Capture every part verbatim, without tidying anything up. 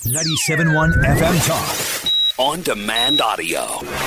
ninety-seven point one F M Talk. On demand audio.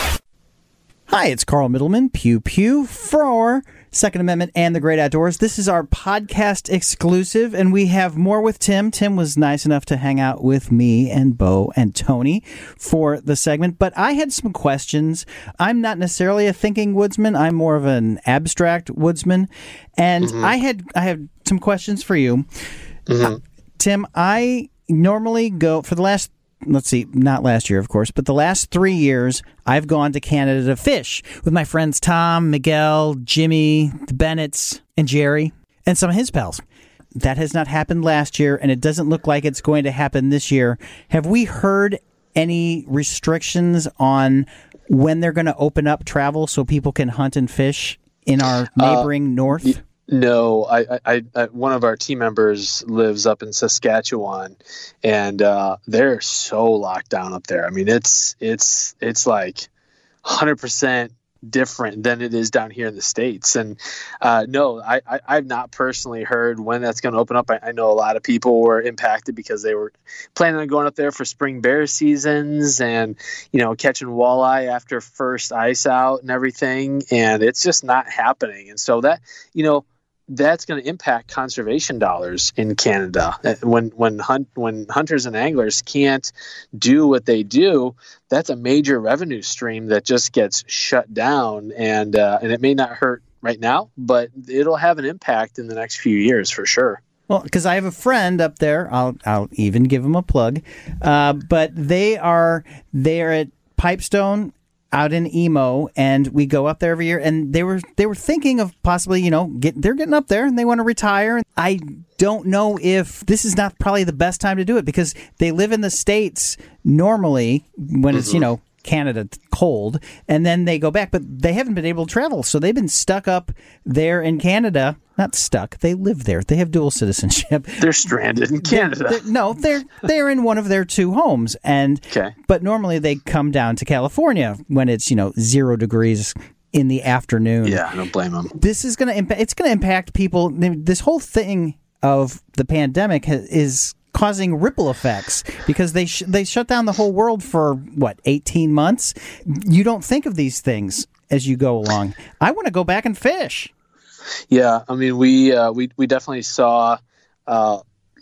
Hi, it's Carl Middleman, Pew Pew, for Second Amendment and the Great Outdoors. This is our podcast exclusive, and we have more with Tim. Tim was nice enough to hang out with me and Bo and Tony for the segment, but I had some questions. I'm not necessarily a thinking woodsman. I'm more of an abstract woodsman, and mm-hmm. I had I have some questions for you. Mm-hmm. Uh, Tim, I normally go for the last Let's see, not last year, of course, but the last three years, I've gone to Canada to fish with my friends Tom, Miguel, Jimmy, the Bennetts, and Jerry, and some of his pals. That has not happened last year, and it doesn't look like it's going to happen this year. Have we heard any restrictions on when they're going to open up travel so people can hunt and fish in our neighboring uh, north? Y- No, I, I, I, one of our team members lives up in Saskatchewan, and uh, they're so locked down up there. I mean, it's it's it's like one hundred percent different than it is down here in the States. And uh, no, I, I, I've not personally heard when that's going to open up. I, I know a lot of people were impacted because they were planning on going up there for spring bear seasons and, you know, catching walleye after first ice out and everything. And it's just not happening. And so that, you know, that's going to impact conservation dollars in Canada. When when hunt when hunters and anglers can't do what they do, that's a major revenue stream that just gets shut down. And uh, and it may not hurt right now, but it'll have an impact in the next few years for sure. Well, because I have a friend up there, I'll I'll even give them a plug. Uh, but they are they are at Pipestone out in Emo, and we go up there every year, and they were they were thinking of possibly, you know, get they're getting up there and they want to retire. I don't know if this is not probably the best time to do it because they live in the States normally when mm-hmm. it's, you know, Canada cold, and then they go back, but they haven't been able to travel, so they've been stuck up there in Canada. Not stuck, they live there. They have dual citizenship. They're stranded in Canada. They're, they're, no, they're they're in one of their two homes, and okay. But normally they come down to California when it's, you know, zero degrees in the afternoon. Yeah, I don't blame them. This is going to impact. It's going to impact people. This whole thing of the pandemic has, is causing ripple effects because they sh- they shut down the whole world for, what, eighteen months? You don't think of these things as you go along. I want to go back and fish. Yeah, I mean, we uh, we we definitely saw uh,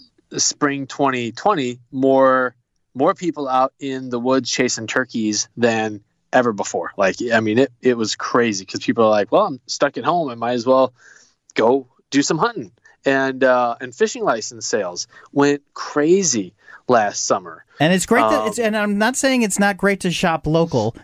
spring twenty twenty more more people out in the woods chasing turkeys than ever before. Like, I mean, it, it was crazy because people are like, well, I'm stuck at home. I might as well go do some hunting. And uh, and fishing license sales went crazy last summer. And it's great. Um, that it's, and I'm not saying it's not great to shop local,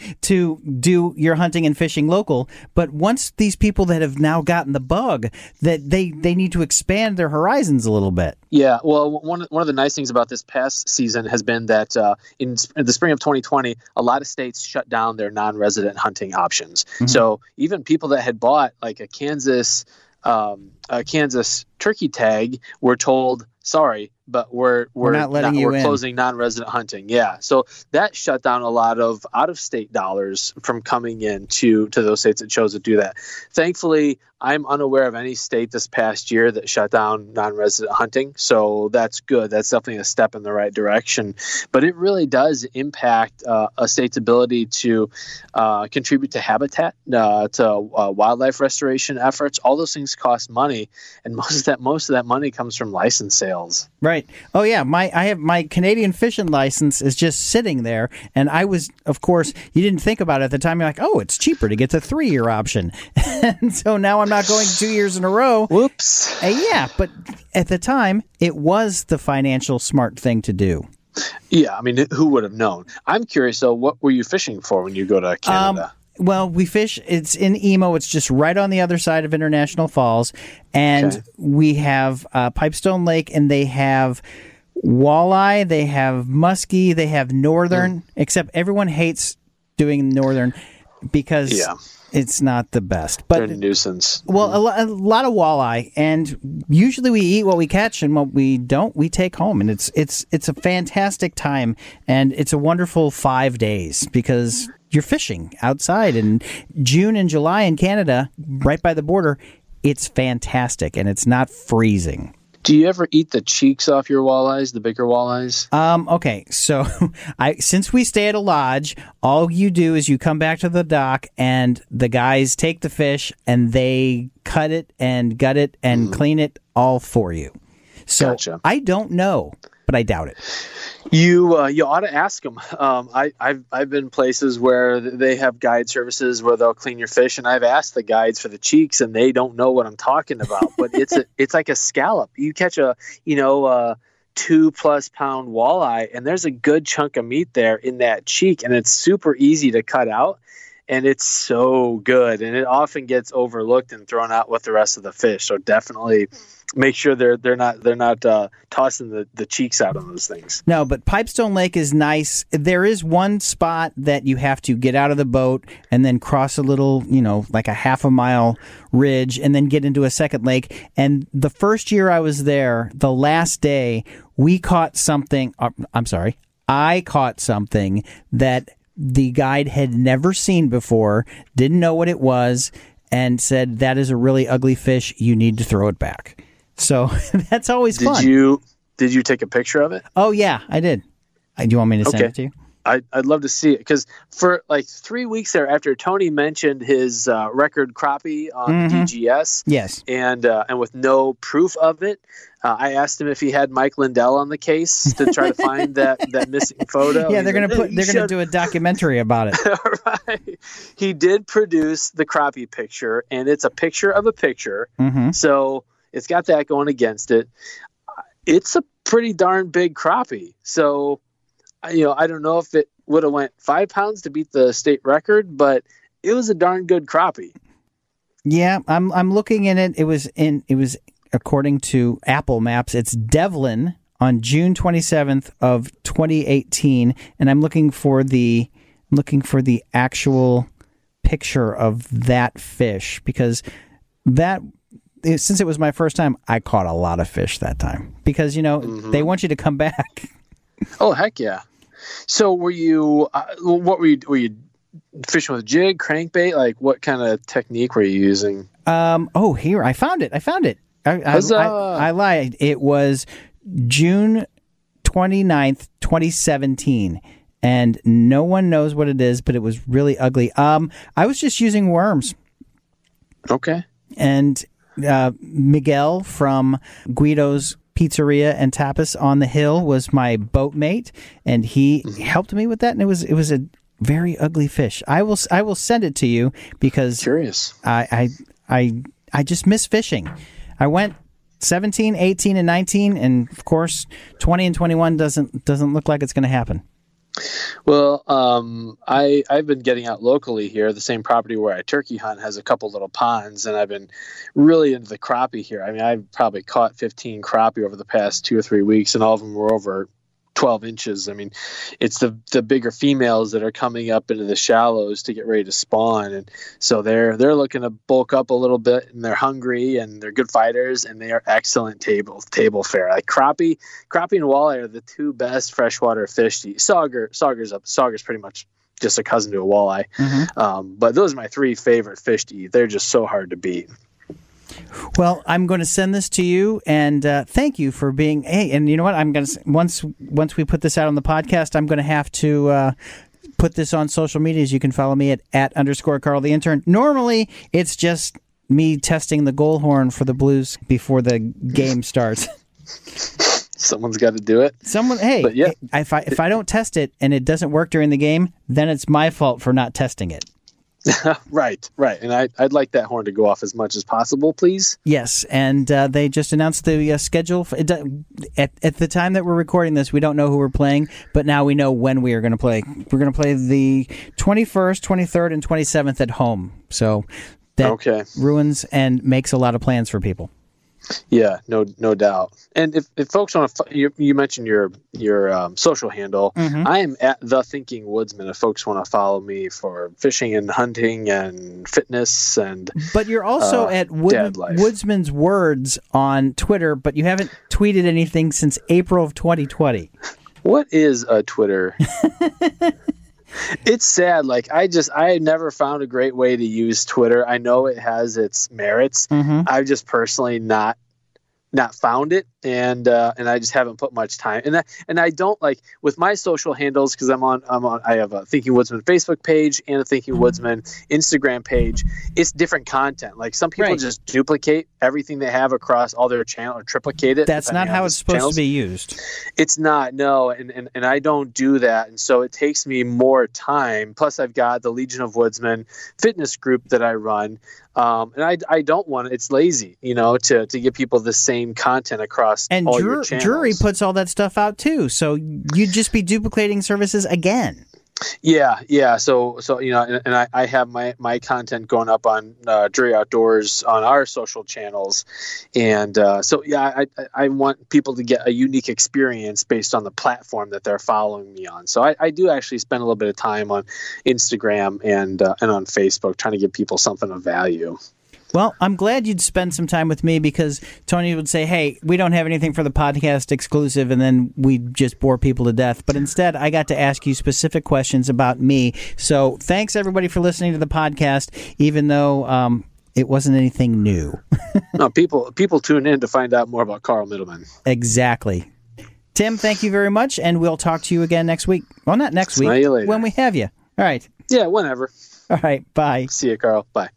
to do your hunting and fishing local. But once these people that have now gotten the bug, that they, they need to expand their horizons a little bit. Yeah, well, one one of the nice things about this past season has been that uh, in, in the spring of twenty twenty, a lot of states shut down their non-resident hunting options. Mm-hmm. So even people that had bought like a Kansas. Um, a Kansas turkey tag, we're told, sorry, but we're we're, we're not letting not, you we're in. closing non-resident hunting. Yeah, so that shut down a lot of out-of-state dollars from coming in to to those states that chose to do that. Thankfully, I'm unaware of any state this past year that shut down non-resident hunting, so that's good. That's definitely a step in the right direction. But it really does impact uh, a state's ability to uh, contribute to habitat, uh, to uh, wildlife restoration efforts. All those things cost money, and most of that most of that money comes from license sales. Right. Oh yeah, my I have my Canadian fishing license is just sitting there, and I was, of course, you didn't think about it at the time. You're like, oh, it's cheaper to get the three-year option, and so now I'm not going two years in a row. Whoops. Uh, yeah, but at the time, it was the financial smart thing to do. Yeah, I mean, who would have known? I'm curious, though, what were you fishing for when you go to Canada? Um, Well, we fish, it's in Emo, it's just right on the other side of International Falls, and okay. we have uh, Pipestone Lake, and they have walleye, they have muskie, they have northern, mm. except everyone hates doing northern because yeah. it's not the best. But, they're a nuisance. Well, a, lo- a lot of walleye, and usually we eat what we catch, and what we don't, we take home, and it's it's it's a fantastic time, and it's a wonderful five days because you're fishing outside in June and July in Canada, right by the border. It's fantastic, and it's not freezing. Do you ever eat the cheeks off your walleyes, the bigger walleyes? Um, okay, so I since we stay at a lodge, all you do is you come back to the dock and the guys take the fish and they cut it and gut it and mm. clean it all for you. So gotcha. I don't know, but I doubt it. You uh, you ought to ask them. Um, I, I've I've been places where they have guide services where they'll clean your fish, and I've asked the guides for the cheeks, and they don't know what I'm talking about. But it's a, it's like a scallop. You catch a you know a two plus pound walleye, and there's a good chunk of meat there in that cheek, and it's super easy to cut out, and it's so good, and it often gets overlooked and thrown out with the rest of the fish. So definitely make sure they're they're not they're not uh, tossing the, the cheeks out on those things. No, but Pipestone Lake is nice. There is one spot that you have to get out of the boat and then cross a little, you know, like a half a mile ridge and then get into a second lake. And the first year I was there, the last day, we caught something. Uh, I'm sorry, I caught something that the guide had never seen before, didn't know what it was, and said, "That is a really ugly fish. You need to throw it back." So that's always did fun. Did you did you take a picture of it? Oh yeah, I did. Uh, Do you want me to send okay. it to you? I, I'd love to see it because for like three weeks there, after Tony mentioned his uh, record crappie on Mm-hmm. D G S, Yes. and uh, and with no proof of it, uh, I asked him if he had Mike Lindell on the case to try to find that, that missing photo. Yeah, He's they're gonna like, put "You they're gonna should." do a documentary about it. Right. He did produce the crappie picture, and it's a picture of a picture. Mm-hmm. So it's got that going against it. It's a pretty darn big crappie. So, you know, I don't know if it would have went five pounds to beat the state record, but it was a darn good crappie. Yeah, I'm I'm looking in it. It was in it was according to Apple Maps. It's Devlin on June twenty-seventh of twenty eighteen, and I'm looking for the looking for the actual picture of that fish because that since it was my first time, I caught a lot of fish that time because you know mm-hmm. they want you to come back. Oh heck yeah! So were you? Uh, what were you? Were you fishing with jig, crankbait? Like what kind of technique were you using? Um. Oh, here I found it. I found it. I I, I, I lied. It was June twenty-ninth, twenty seventeen, and no one knows what it is, but it was really ugly. Um. I was just using worms. Okay. And uh, Miguel from Guido's Pizzeria and Tapas on the Hill was my boatmate, and he mm-hmm. helped me with that. And it was it was a very ugly fish. I will I will send it to you because curious. I I I, I just miss fishing. I went seventeen, eighteen, and nineteen, and of course twenty and twenty-one doesn't doesn't look like it's going to happen. Well, um, I, I've been getting out locally here. The same property where I turkey hunt has a couple little ponds, and I've been really into the crappie here. I mean, I've probably caught fifteen crappie over the past two or three weeks, and all of them were over twelve inches. I mean, it's the the bigger females that are coming up into the shallows to get ready to spawn, and so they're they're looking to bulk up a little bit, and they're hungry, and they're good fighters, and they are excellent table table fare. Like crappie, crappie and walleye are the two best freshwater fish to eat. Sauger, sauger's up. Sauger's pretty much just a cousin to a walleye, mm-hmm. um, but those are my three favorite fish to eat. They're just so hard to beat. Well, I'm going to send this to you, and uh, thank you for being. Hey, and you know what? I'm going to once once we put this out on the podcast, I'm going to have to uh, put this on social medias. You can follow me at at underscore Carl the Intern. Normally, it's just me testing the goal horn for the Blues before the game starts. Someone's got to do it. Someone, hey, but yeah. if I if I don't test it and it doesn't work during the game, then it's my fault for not testing it. Right, right. And I, I'd like that horn to go off as much as possible, please. Yes, and uh, they just announced the uh, schedule. For, it, at, at the time that we're recording this, we don't know who we're playing, but now we know when we are going to play. We're going to play the twenty-first, twenty-third, and twenty-seventh at home. So that okay. ruins and makes a lot of plans for people. Yeah, no, no doubt. And if, if folks want to, you, you mentioned your your um, social handle. Mm-hmm. I am at The Thinking Woodsman. If folks want to follow me for fishing and hunting and fitness and, but you're also uh, at Wood, Woodsman's Words on Twitter, but you haven't tweeted anything since April of twenty twenty. What is a Twitter? It's sad. Like I just, I never found a great way to use Twitter. I know it has its merits. Mm-hmm. I've just personally not not found it, and uh, and I just haven't put much time. And I, and I don't like with my social handles because I'm on I'm on I have a Thinking Woodsman Facebook page and a Thinking Woodsman Instagram page. It's different content. Like some people Right. just duplicate everything they have across all their channel or triplicate it. That's not depending on how the it's supposed channels. to be used. It's not, no, and, and and I don't do that, and so it takes me more time. Plus, I've got the Legion of Woodsmen fitness group that I run, um, and I, I don't want it's lazy, you know, to to give people the same content across And all Jur- your channels. Jury puts all that stuff out too, so you'd just be duplicating services again. Yeah, yeah. So, so you know, and, and I, I have my, my content going up on uh, Drury Outdoors on our social channels, and uh, so yeah, I, I I want people to get a unique experience based on the platform that they're following me on. So I, I do actually spend a little bit of time on Instagram and uh, and on Facebook trying to give people something of value. Well, I'm glad you'd spend some time with me because Tony would say, hey, we don't have anything for the podcast exclusive, and then we'd just bore people to death. But instead, I got to ask you specific questions about me. So thanks, everybody, for listening to the podcast, even though um, it wasn't anything new. No, people people tune in to find out more about Carl Middleman. Exactly. Tim, thank you very much, and we'll talk to you again next week. Well, not next Smile week, you later. when we have you. All right. Yeah, whenever. All right. Bye. See you, Carl. Bye.